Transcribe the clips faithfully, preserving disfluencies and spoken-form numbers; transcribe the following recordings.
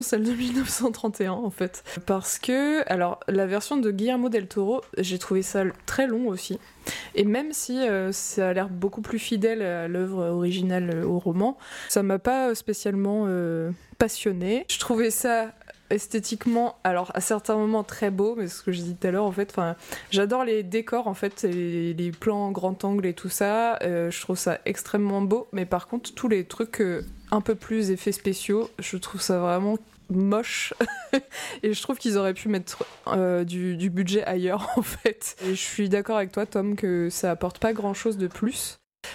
Celle de dix-neuf cent trente et un en fait. Parce que, alors, la version de Guillermo del Toro, j'ai trouvé ça très long aussi. Et même si euh, ça a l'air beaucoup plus fidèle à l'œuvre originale, euh, au roman, ça m'a pas spécialement euh, passionnée. Je trouvais ça esthétiquement, alors à certains moments très beau, mais ce que j'ai dit tout à l'heure en fait, enfin, j'adore les décors en fait, les, les plans en grand angle et tout ça, euh, je trouve ça extrêmement beau, mais par contre tous les trucs euh, un peu plus effets spéciaux, je trouve ça vraiment moche et je trouve qu'ils auraient pu mettre euh, du, du budget ailleurs en fait. Et je suis d'accord avec toi Tom que ça apporte pas grand chose de plus.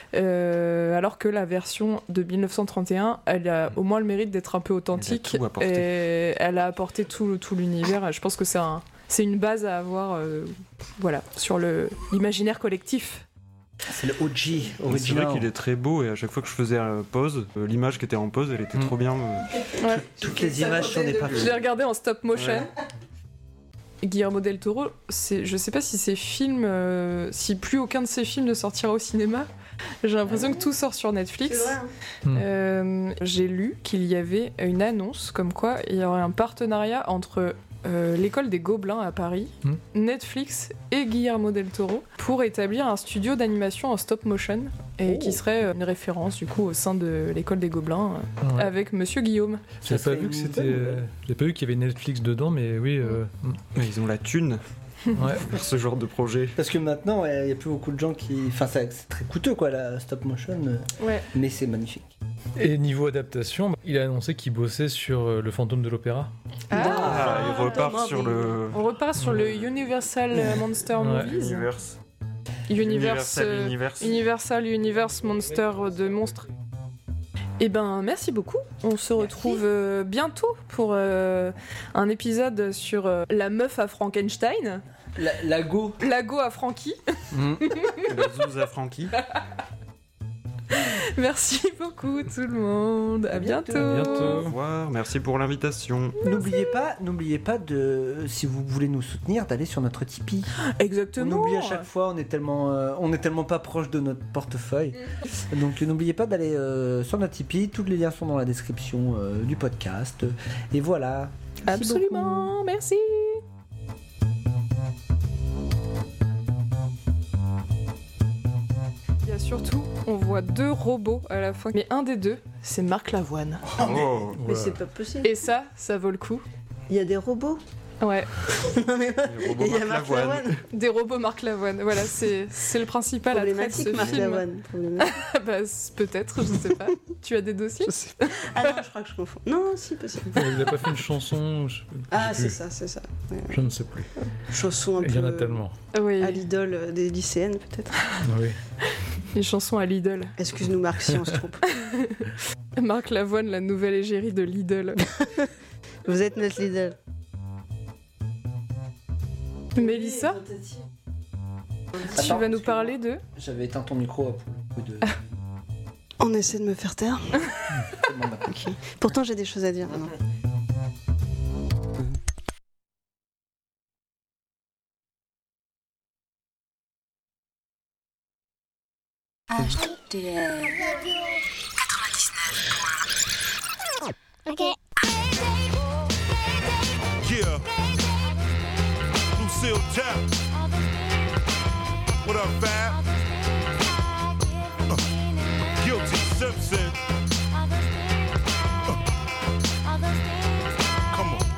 Euh, alors que la version de dix-neuf cent trente et un, elle a au moins le mérite d'être un peu authentique et elle a apporté tout, tout l'univers. Je pense que c'est, un, c'est une base à avoir euh, voilà, sur le, l'imaginaire collectif. C'est le O G original. C'est vrai qu'il est très beau et à chaque fois que je faisais euh, pause, euh, l'image qui était en pause, elle était mmh. trop bien. Euh... Ouais. Toutes les images sont des parfaits. Je l'ai regardé en stop motion. Ouais. Guillermo del Toro, c'est, je sais pas si ses films, euh, si plus aucun de ses films ne sortira au cinéma. J'ai l'impression que tout sort sur Netflix. C'est vrai, hein. euh, j'ai lu qu'il y avait une annonce comme quoi il y aurait un partenariat entre euh, l'école des Gobelins à Paris, mmh. Netflix et Guillermo del Toro pour établir un studio d'animation en stop motion et oh. qui serait une référence du coup au sein de l'école des Gobelins ouais. avec Monsieur Guillaume. J'avais pas vu que c'était, euh, j'avais pas vu qu'il y avait Netflix dedans, mais oui. Euh... Mais ils ont la thune. Ouais, pour ce genre de projet. Parce que maintenant, il ouais, n'y a plus beaucoup de gens qui. Enfin, c'est très coûteux, quoi, la stop motion. Ouais. Mais c'est magnifique. Et niveau adaptation, il a annoncé qu'il bossait sur Le Fantôme de l'Opéra. Ah, ah il repart ah, sur le. On repart sur ouais. le Universal Monster ouais. Movies. Universe. Universe, Universal Universe. Universal Universe Monster de monstres. Eh ben, merci beaucoup. On se retrouve euh, bientôt pour euh, un épisode sur euh, la meuf à Frankenstein. La, la go. La go à Frankie. Mmh. La zouze à Frankie. Merci beaucoup tout le monde. À bientôt. À bientôt. Au revoir. Merci pour l'invitation. Merci. N'oubliez pas, n'oubliez pas de, si vous voulez nous soutenir, d'aller sur notre Tipeee. Exactement. On oublie à chaque fois, on est tellement, euh, on est tellement pas proche de notre portefeuille. Donc n'oubliez pas d'aller euh, sur notre Tipeee. Tous les liens sont dans la description euh, du podcast. Et voilà. Merci Absolument. Beaucoup. Merci. Surtout, on voit deux robots à la fin. Mais un des deux, c'est Marc Lavoine. Oh, mais, oh, mais ouais. c'est pas possible. Et ça, ça vaut le coup. Il y a des robots. Ouais. Non mais des robots Marc Lavoine. Lavoine. Des robots Marc Lavoine. Voilà, c'est, c'est le principal attrait de ce Marc film. Lavoine. Bah, peut-être, je sais pas. Tu as des dossiers? Ah non, je crois que je confonds. Non, si, possible. Il n'a pas fait une chanson. Je... Ah, c'est ça, c'est ça. Ouais, je ne sais plus. Chanson un peu. Il y en a tellement. Oui. À l'idole des lycéennes, peut-être. Oui. Une chanson à Lidl. Excuse-nous Marc si on se trompe. Marc Lavoine, la nouvelle égérie de Lidl. Vous êtes notre Lidl. Mélissa, tu Attends, vas nous parler de... J'avais éteint ton micro à de... On essaie de me faire taire. Okay. Pourtant j'ai des choses à dire. Non. Ok. Yeah. Lucille Town. What up, Fab? Uh, Guilty Simpson. Uh, come on.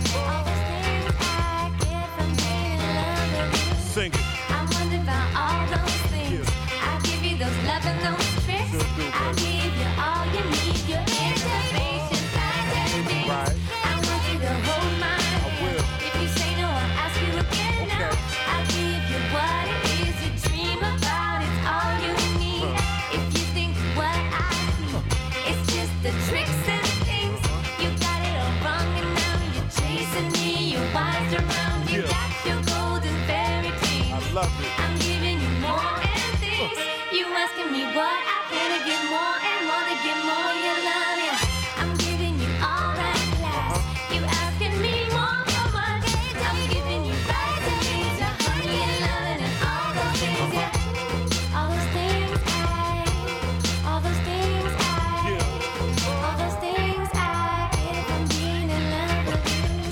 Sing it. I wonder about all those things. Yeah. I give you those love and those tricks. Sure do, I give you all you need. Your information, fantastic. Right. I want you to hold my hand. I will. If you say no, I'll ask you again. Okay. Now I'll give you what it is you dream of.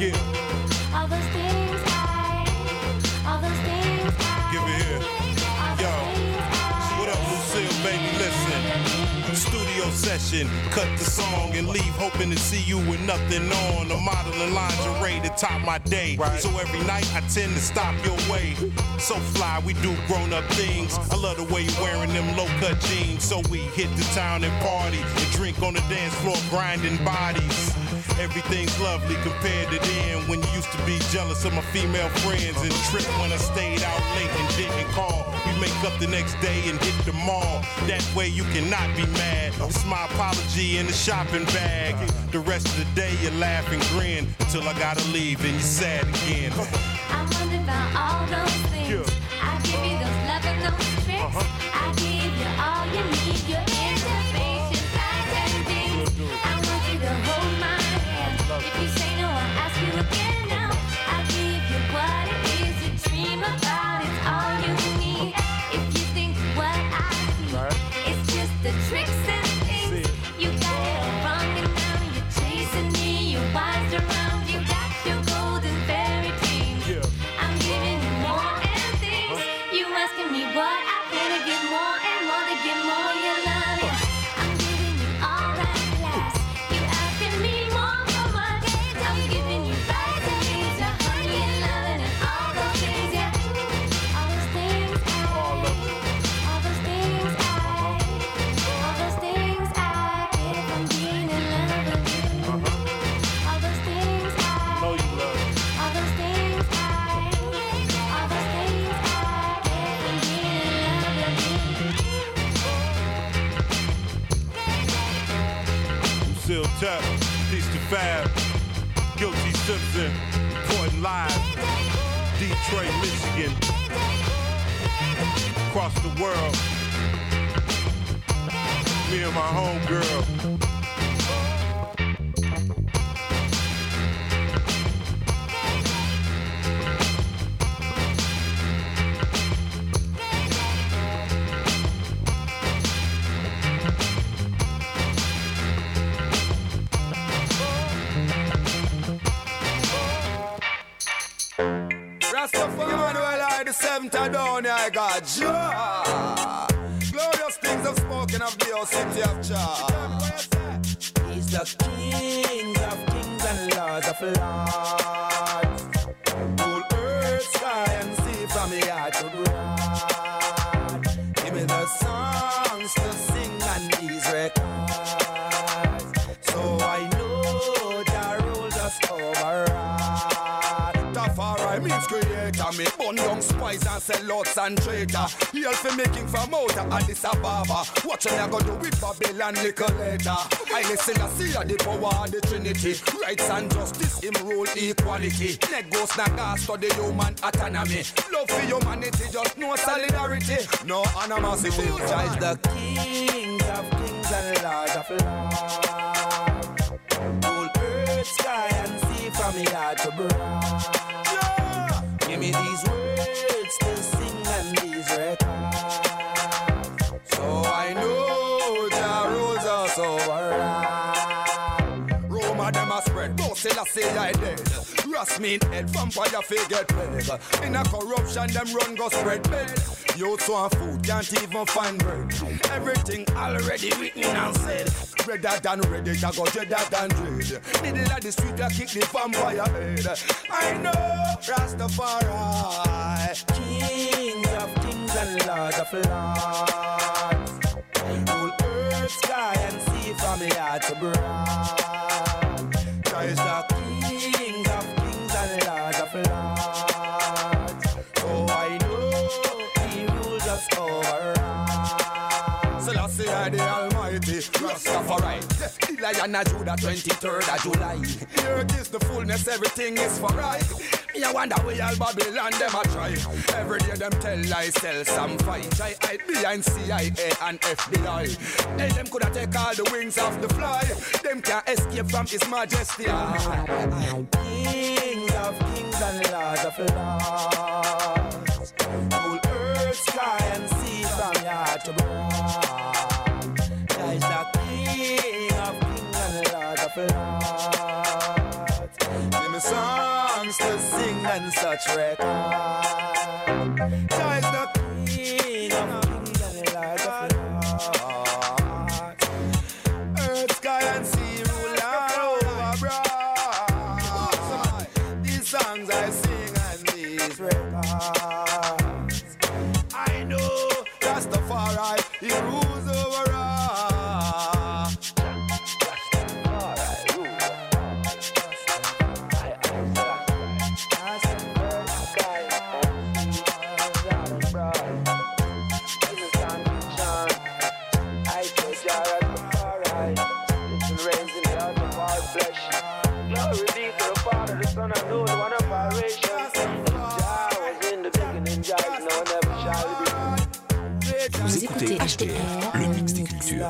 Yeah, All those things I, all those things I, give it here. all those Yo, things I, what up, Lucille, baby? Listen. Studio session, cut the song and leave hoping to see you with nothing on. A modeling lingerie to top my day. So every night I tend to stop your way. So fly, we do grown up things. I love the way you're wearing them low cut jeans. So we hit the town and party and drink on the dance floor, grinding bodies. Everything's lovely compared to then when you used to be jealous of my female friends and trip when I stayed out late and didn't call. We make up the next day and hit the mall. That way you cannot be mad. It's my apology in the shopping bag. The rest of the day you laugh and grin until I gotta leave and you're sad again. I'm wondering about all those things. Yeah. I give you those love and those tricks. I give you all you need. Your inspiration, lies and things. I want you to hold my hand. If you say no, I'll ask you again now. I give you what it is you dream about. It's all you need. If you think what I see, it's just the tricks and things. You got it all wrong and now you're chasing me. You're wise around. You got your golden fairy dreams. I'm giving you more and things. You asking me what I gotta get more and more to get more. You love it. I'm giving you all that class. You asking me more for what? I'm giving you vitamins, your honey and loving and all those things. Yeah, all those things. I, all those things. I, all those things I get from being in love with you. All those things I. Know you love it. All those things I, all those things I get from being in love with you. Lucille Tap, Peace to Fab, Guilty Simpson, reporting live, Detroit, Michigan, across the world. Me and my homegirl. Rastafari, well, I the seventh down, I got Jah. Glorious things I've spoken of the city of Jah. He's the king of kings and lords of lords. Whole earth, sky, and sea from the heart to broad. Give me the songs to sing on these records. So I know Jah rules us overall. Tafari means creator, me bun down spies and sell lots and traitor. He also making from out of Addis Ababa. What you go do with Babylon little later? I listen to see the power of the Trinity. Rights and justice, him rule equality. Negos na gas to the human autonomy. Love for humanity, just no solidarity. No animosity. Jah is the king of kings and lords of lords. Whole earth, sky and sea from the heart to broad. Give me these words to sing and these records. So I know Jah rules us over. Roma them a spread, go still I say I dead. Ras mean head, vampire fi get paid. In a corruption them run go spread bed. Youths want food, can't even find bread. Everything already written and said. Redder than ready, I go dreader than dread. Middle of the street, I kick the vampire head. I know Rastafari, king of kings and lords of lords. Rule earth, sky, and sea from the heart to broad. Jah is the king of kings and lords of lords. Oh, I know he rules us over. Selassie I the Almighty, Rastafari, the Lion of Judah, twenty-third of July. Here it is the fullness, everything is for right. Me I wonder where all Babylon them a try. Every day them tell lies, sell some fight. Try hide behind C I A and F B I. Hey, them coulda take all the wings off the fly. Them can't escape from His Majesty. Kings of kings and lords of lords. Whole earth, sky and sea from yard to broad. There is the King of kings and Lord of lords. Give me some. and such record. Jah is the King of kings and the Lord of lords. Earth, sky and sea rule all over, bro. These songs I sing and these records, I know Rastafari, he rules over all. Vous écoutez H T R, le mix des cultures.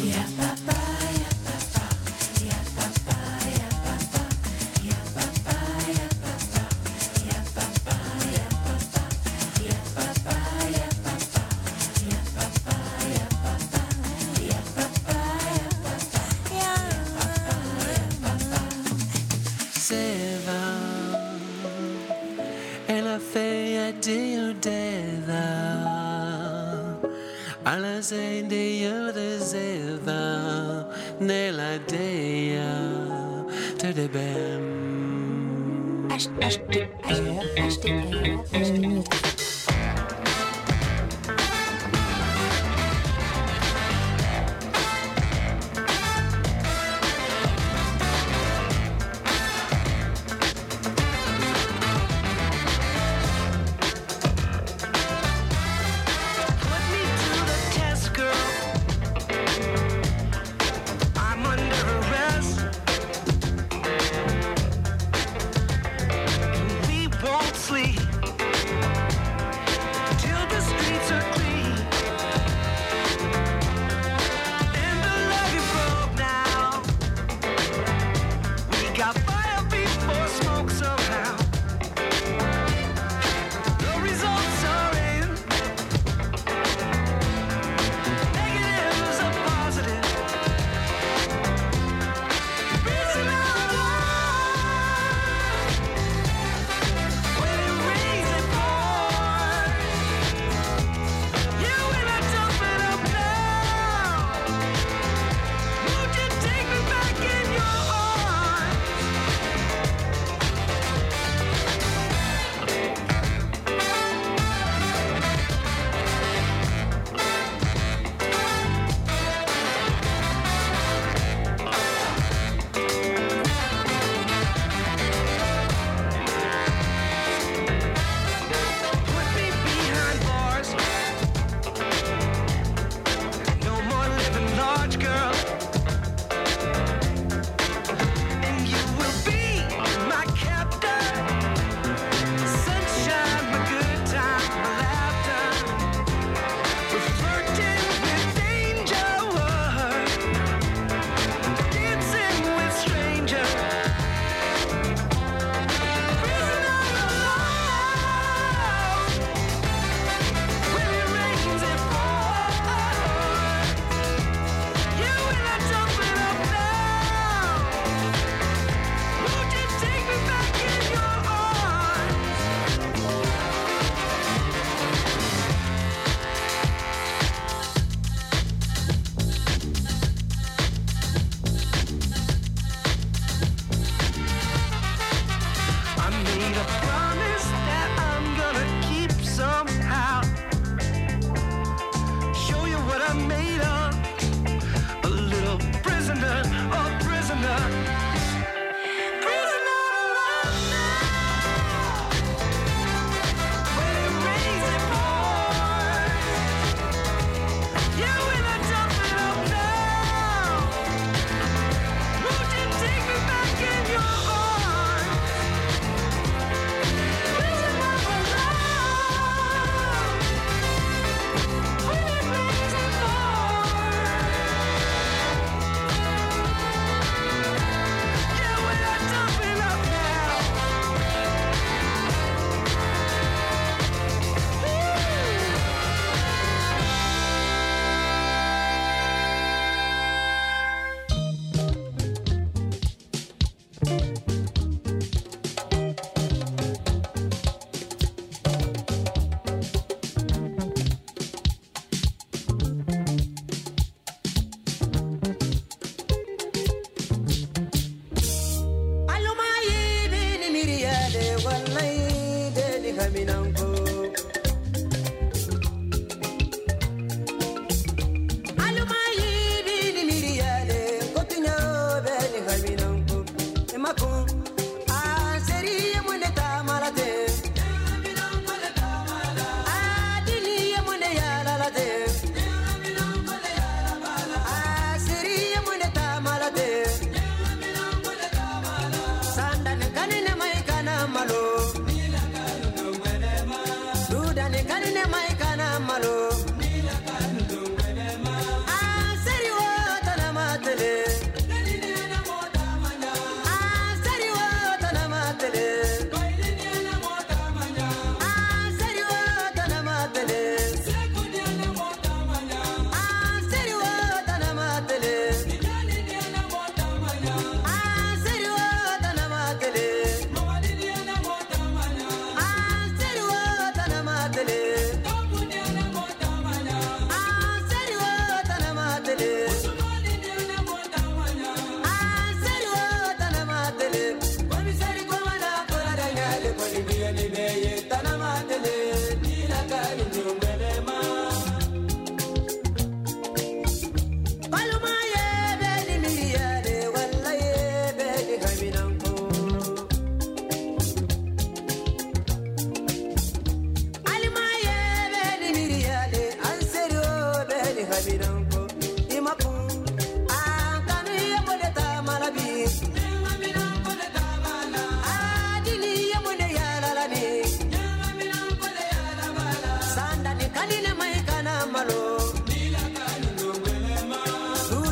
Ela feia de udeva, alla sende io deseva, nella dea, te de bem. H T R, H T R, H T R.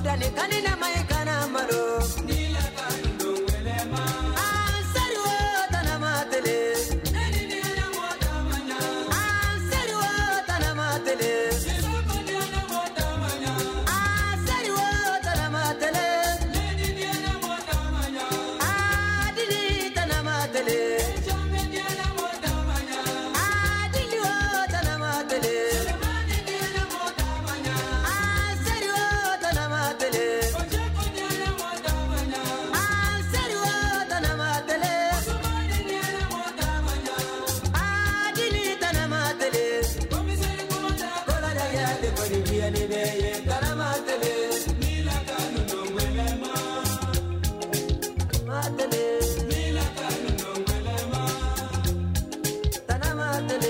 dani kanina mai kana malo nila kanu dongwelema ansari wo tana matele nani nila mota manya ansari wo tana matele soko nila mota manya ansari wo tana matele nani nila mota manya adili tana matele chambe nila mota manya adili wo tana matele mani nila mota manya ansari wo tana matele choko nila mota manya ansari wo tana matele mani nila mota manya adili tana matele komisari kumata kola da ya de kodi biya ni be ye tana matele nila kanu dongwelema matele nila kanu dongwelema tana matele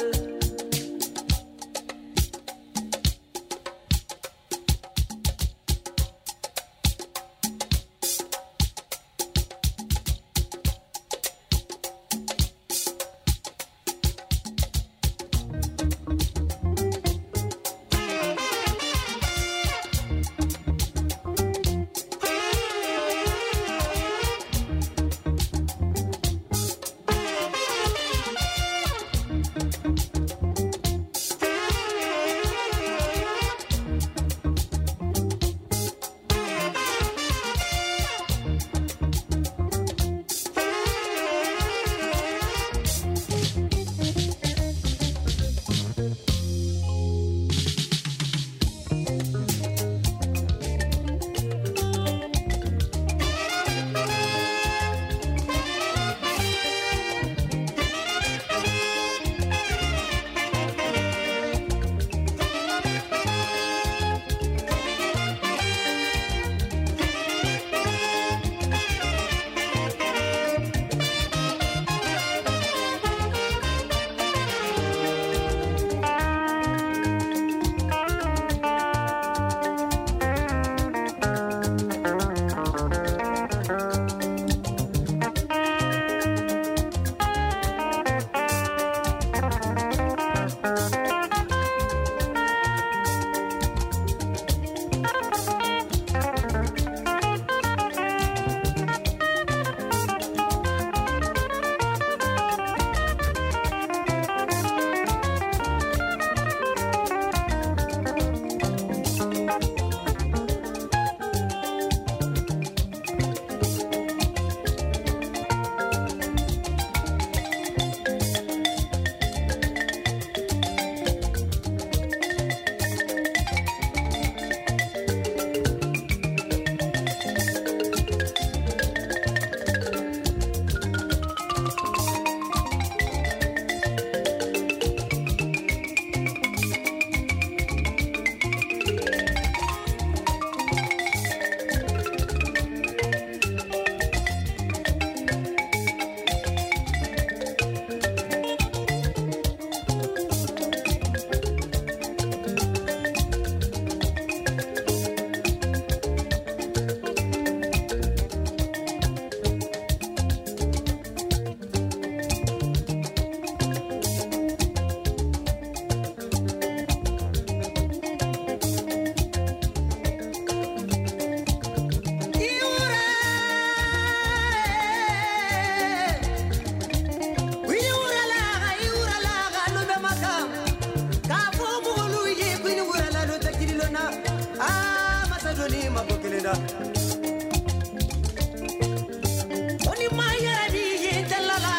Oni maya di yetala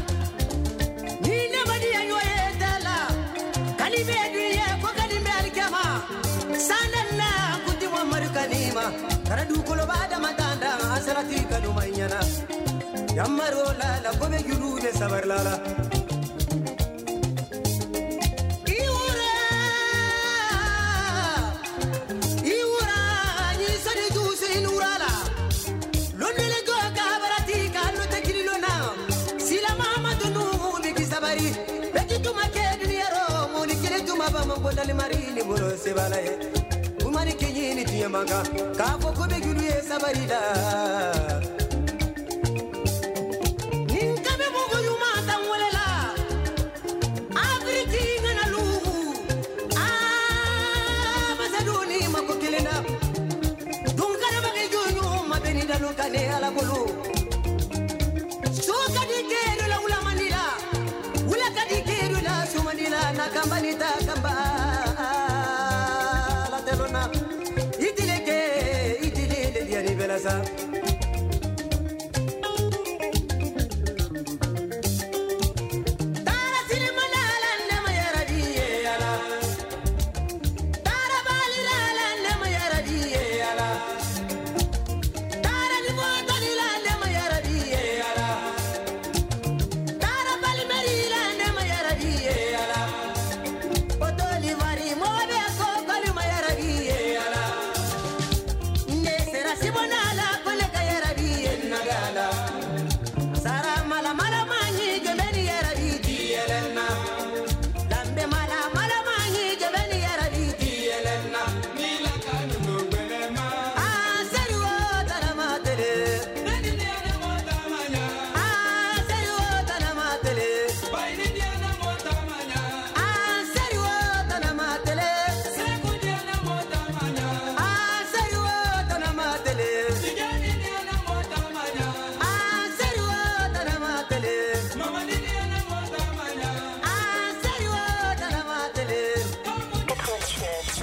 ni nabadi ayo yetala kalibe duye ko kalimbe alikama sanana kuti wa marukanima karadu kolo bada matanda asarati kadu mayana yamarola la kobe yuru de sabarlala Dali marini boro sebalaye umani kinyini tiyamanga kafo kobe guluye sabarida ninkabe mugo yuma tanwolela afriki ngana lugu ah basaduni makokelena bulu kane ala bulu suka dikeru la ula manila ula kadikeru la sumanila na kambanita kamba la telona itileke itilele diari belasa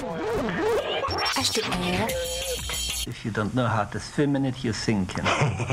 If you don't know how to swim in it, you sink in it.